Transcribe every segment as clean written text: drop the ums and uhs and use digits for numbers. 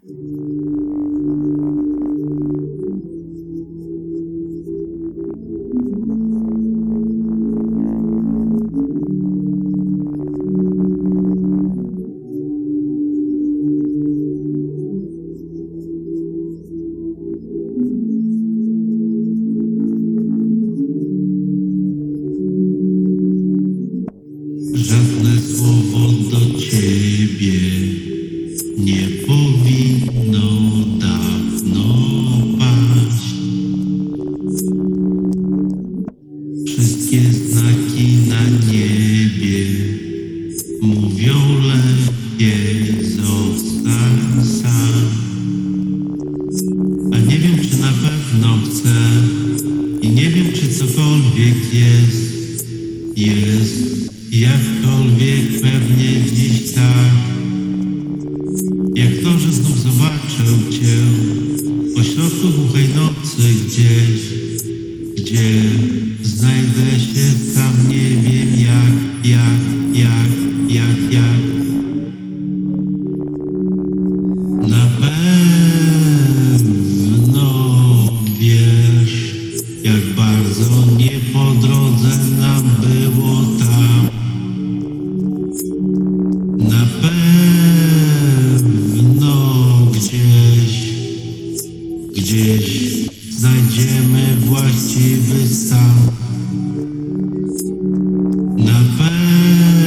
Żadne słowo do ciebie nie powinno dawno paść. Wszystkie znaki na niebie mówią lepiej zostań sam. A nie wiem, czy na pewno chcę i nie wiem, czy cokolwiek jest. Jakkolwiek pewnie dziś tak, jak to, że znów zobaczę Cię pośrodku głuchej nocy gdzieś, gdzie znajdę się tam, nie wiem jak. Na pewno wiesz, jak bardzo nie po drodze nam było tam. Na pewno gdzieś znajdziemy właściwy stan. Na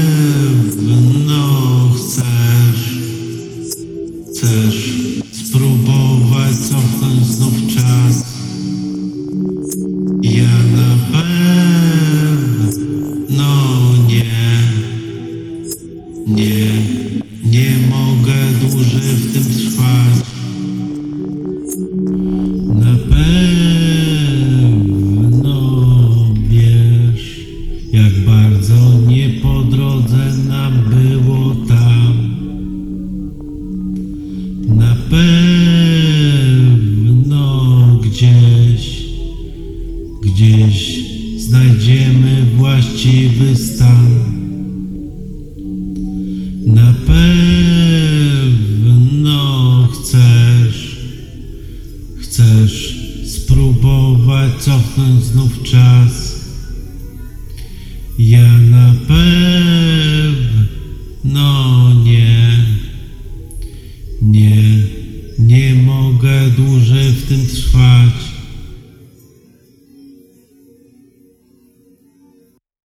pewno chcesz spróbować.